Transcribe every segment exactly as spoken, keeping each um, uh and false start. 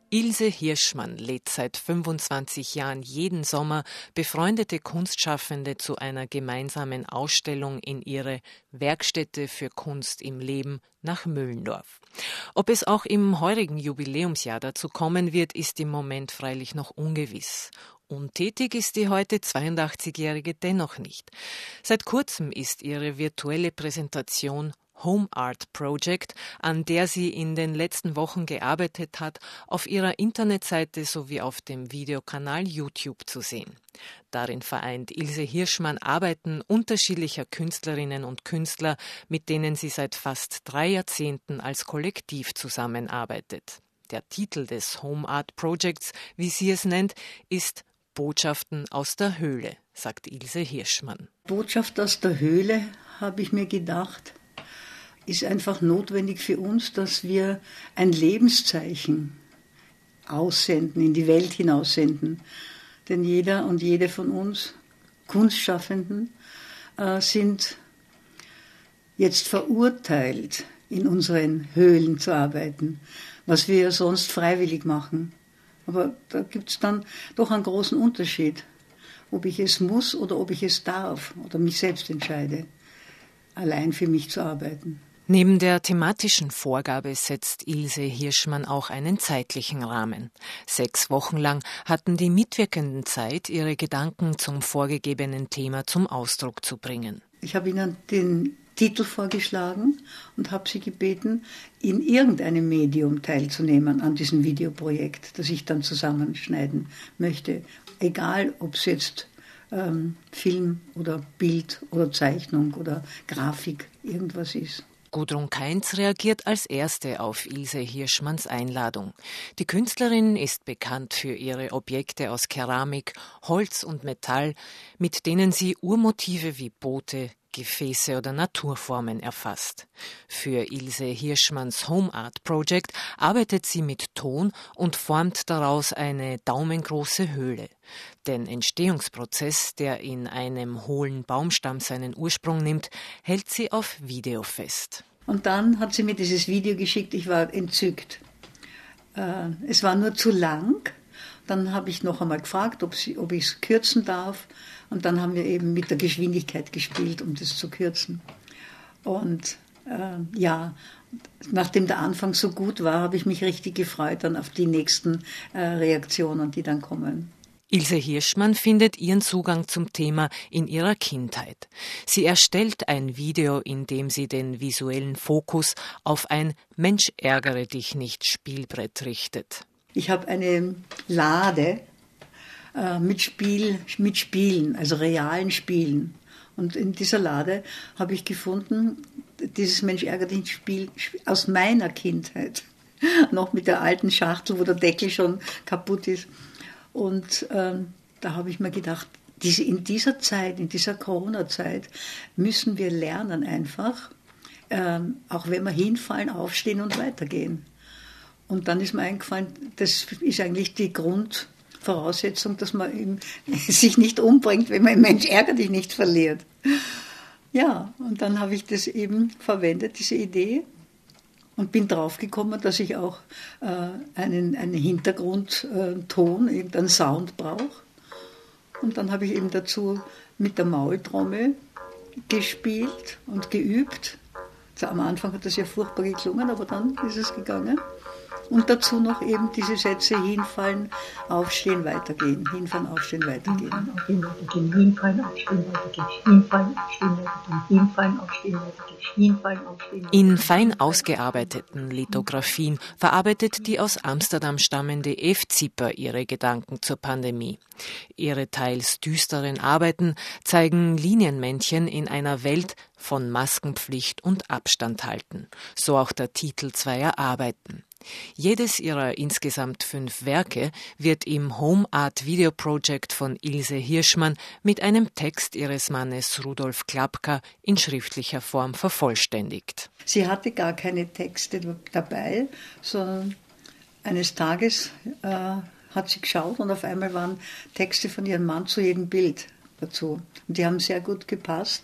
Ilse Hirschmann lädt seit fünfundzwanzig Jahren jeden Sommer befreundete Kunstschaffende zu einer gemeinsamen Ausstellung in ihre Werkstätte für Kunst im Leben nach Müllendorf. Ob es auch im heurigen Jubiläumsjahr dazu kommen wird, ist im Moment freilich noch ungewiss. Untätig ist die heute zweiundachtzigjährige dennoch nicht. Seit kurzem ist ihre virtuelle Präsentation Home Art Project, an der sie in den letzten Wochen gearbeitet hat, auf ihrer Internetseite sowie auf dem Videokanal YouTube zu sehen. Darin vereint Ilse Hirschmann Arbeiten unterschiedlicher Künstlerinnen und Künstler, mit denen sie seit fast drei Jahrzehnten als Kollektiv zusammenarbeitet. Der Titel des Home Art Projects, wie sie es nennt, ist Botschaften aus der Höhle, sagt Ilse Hirschmann. Botschaft aus der Höhle, habe ich mir gedacht, ist einfach notwendig für uns, dass wir ein Lebenszeichen aussenden, in die Welt hinaussenden. Denn jeder und jede von uns Kunstschaffenden äh, sind jetzt verurteilt, in unseren Höhlen zu arbeiten, was wir ja sonst freiwillig machen. Aber da gibt es dann doch einen großen Unterschied, ob ich es muss oder ob ich es darf oder mich selbst entscheide, allein für mich zu arbeiten. Neben der thematischen Vorgabe setzt Ilse Hirschmann auch einen zeitlichen Rahmen. Sechs Wochen lang hatten die Mitwirkenden Zeit, ihre Gedanken zum vorgegebenen Thema zum Ausdruck zu bringen. Ich habe ihnen den Titel vorgeschlagen und habe sie gebeten, in irgendeinem Medium teilzunehmen an diesem Videoprojekt, das ich dann zusammenschneiden möchte. Egal, ob es jetzt ähm, Film oder Bild oder Zeichnung oder Grafik irgendwas ist. Gudrun Kainz reagiert als Erste auf Ilse Hirschmanns Einladung. Die Künstlerin ist bekannt für ihre Objekte aus Keramik, Holz und Metall, mit denen sie Urmotive wie Boote, Gefäße oder Naturformen erfasst. Für Ilse Hirschmanns Home Art Project arbeitet sie mit Ton und formt daraus eine daumengroße Höhle. Den Entstehungsprozess, der in einem hohlen Baumstamm seinen Ursprung nimmt, hält sie auf Video fest. Und dann hat sie mir dieses Video geschickt, ich war entzückt. Äh, es war nur zu lang. Dann habe ich noch einmal gefragt, ob, sie, ob ich es kürzen darf. Und dann haben wir eben mit der Geschwindigkeit gespielt, um das zu kürzen. Und äh, ja, nachdem der Anfang so gut war, habe ich mich richtig gefreut dann auf die nächsten äh, Reaktionen, die dann kommen. Ilse Hirschmann findet ihren Zugang zum Thema in ihrer Kindheit. Sie erstellt ein Video, in dem sie den visuellen Fokus auf ein Mensch ärgere dich nicht Spielbrett richtet. Ich habe eine Lade äh, mit, Spiel, mit Spielen, also realen Spielen. Und in dieser Lade habe ich gefunden, dieses Mensch ärgert dich Spiel aus meiner Kindheit. Noch mit der alten Schachtel, wo der Deckel schon kaputt ist. Und ähm, da habe ich mir gedacht, diese, in dieser Zeit, in dieser Corona-Zeit müssen wir lernen einfach, ähm, auch wenn wir hinfallen, aufstehen und weitergehen. Und dann ist mir eingefallen, das ist eigentlich die Grundvoraussetzung, dass man eben sich nicht umbringt, wenn man einen Mensch ärgert dich nicht verliert. Ja, und dann habe ich das eben verwendet, diese Idee. Und bin draufgekommen, dass ich auch äh, einen, einen Hintergrundton, äh, irgendeinen Sound brauche. Und dann habe ich eben dazu mit der Maultrommel gespielt und geübt. Also am Anfang hat das ja furchtbar geklungen, aber dann ist es gegangen. Und dazu noch eben diese Sätze: hinfallen, aufstehen, weitergehen. Hinfallen, aufstehen, weitergehen. Hinfallen, aufstehen, weitergehen. Hinfallen, aufstehen, weitergehen. Hinfallen, aufstehen, weitergehen. Hinfallen, aufstehen, weitergehen. Hinfallen, aufstehen, weitergehen. In fein ausgearbeiteten Lithografien verarbeitet die aus Amsterdam stammende Eve Zipper ihre Gedanken zur Pandemie. Ihre teils düsteren Arbeiten zeigen Linienmännchen in einer Welt von Maskenpflicht und Abstand halten. So auch der Titel zweier Arbeiten. Jedes ihrer insgesamt fünf Werke wird im Home Art Video Project von Ilse Hirschmann mit einem Text ihres Mannes Rudolf Klapka in schriftlicher Form vervollständigt. Sie hatte gar keine Texte dabei, sondern eines Tages äh, hat sie geschaut und auf einmal waren Texte von ihrem Mann zu jedem Bild dazu. Und die haben sehr gut gepasst.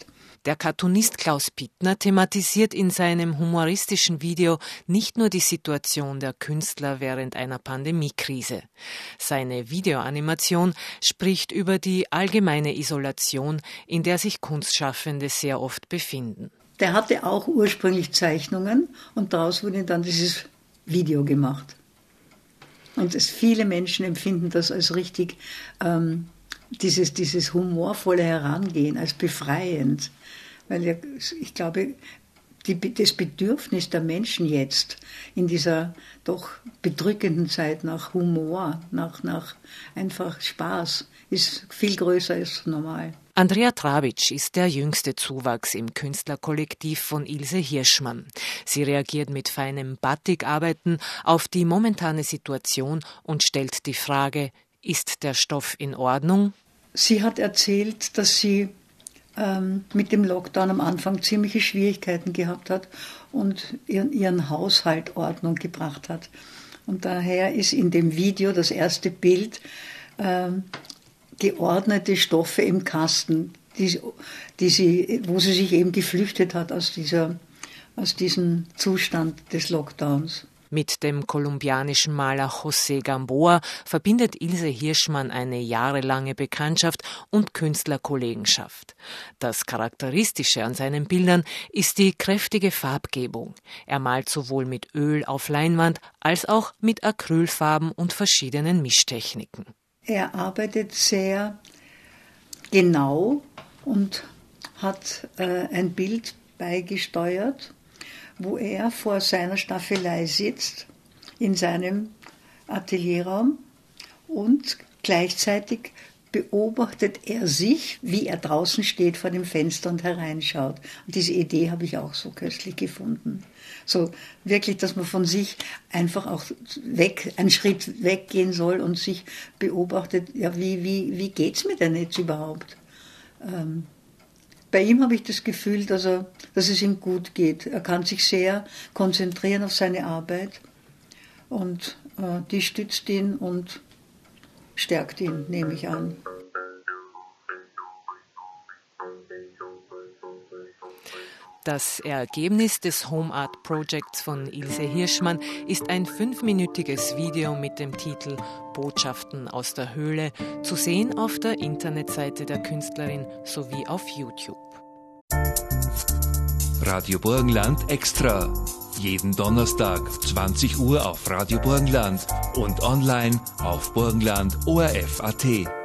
Der Cartoonist Klaus Pittner thematisiert in seinem humoristischen Video nicht nur die Situation der Künstler während einer Pandemiekrise. Seine Videoanimation spricht über die allgemeine Isolation, in der sich Kunstschaffende sehr oft befinden. Der hatte auch ursprünglich Zeichnungen und daraus wurde dann dieses Video gemacht. Und es, viele Menschen empfinden das als richtig, ähm, dieses, dieses humorvolle Herangehen, als befreiend. Weil ja, ich glaube, die, das Bedürfnis der Menschen jetzt in dieser doch bedrückenden Zeit nach Humor, nach, nach einfach Spaß, ist viel größer als normal. Andrea Trawitsch ist der jüngste Zuwachs im Künstlerkollektiv von Ilse Hirschmann. Sie reagiert mit feinem Batikarbeiten auf die momentane Situation und stellt die Frage, ist der Stoff in Ordnung? Sie hat erzählt, dass sie ähm, mit dem Lockdown am Anfang ziemliche Schwierigkeiten gehabt hat und ihren, ihren Haushalt Ordnung gebracht hat. Und daher ist in dem Video das erste Bild ähm, geordnete Stoffe im Kasten, die, die sie, wo sie sich eben geflüchtet hat aus, dieser, aus diesem Zustand des Lockdowns. Mit dem kolumbianischen Maler José Gamboa verbindet Ilse Hirschmann eine jahrelange Bekanntschaft und Künstlerkollegenschaft. Das Charakteristische an seinen Bildern ist die kräftige Farbgebung. Er malt sowohl mit Öl auf Leinwand als auch mit Acrylfarben und verschiedenen Mischtechniken. Er arbeitet sehr genau und hat äh, ein Bild beigesteuert, wo er vor seiner Staffelei sitzt, in seinem Atelierraum, und gleichzeitig beobachtet er sich, wie er draußen steht vor dem Fenster und hereinschaut. Und diese Idee habe ich auch so köstlich gefunden. So wirklich, dass man von sich einfach auch weg, einen Schritt weggehen soll und sich beobachtet, ja, wie, wie, wie geht's mir denn jetzt überhaupt? Ähm, bei ihm habe ich das Gefühl, dass, er, dass es ihm gut geht. Er kann sich sehr konzentrieren auf seine Arbeit und äh, die stützt ihn und stärkt ihn, nehme ich an. Das Ergebnis des Home Art Projects von Ilse Hirschmann ist ein fünfminütiges Video mit dem Titel Botschaften aus der Höhle, zu sehen auf der Internetseite der Künstlerin sowie auf YouTube. Radio Burgenland Extra. Jeden Donnerstag zwanzig Uhr auf Radio Burgenland und online auf burgenland punkt o r f punkt a t.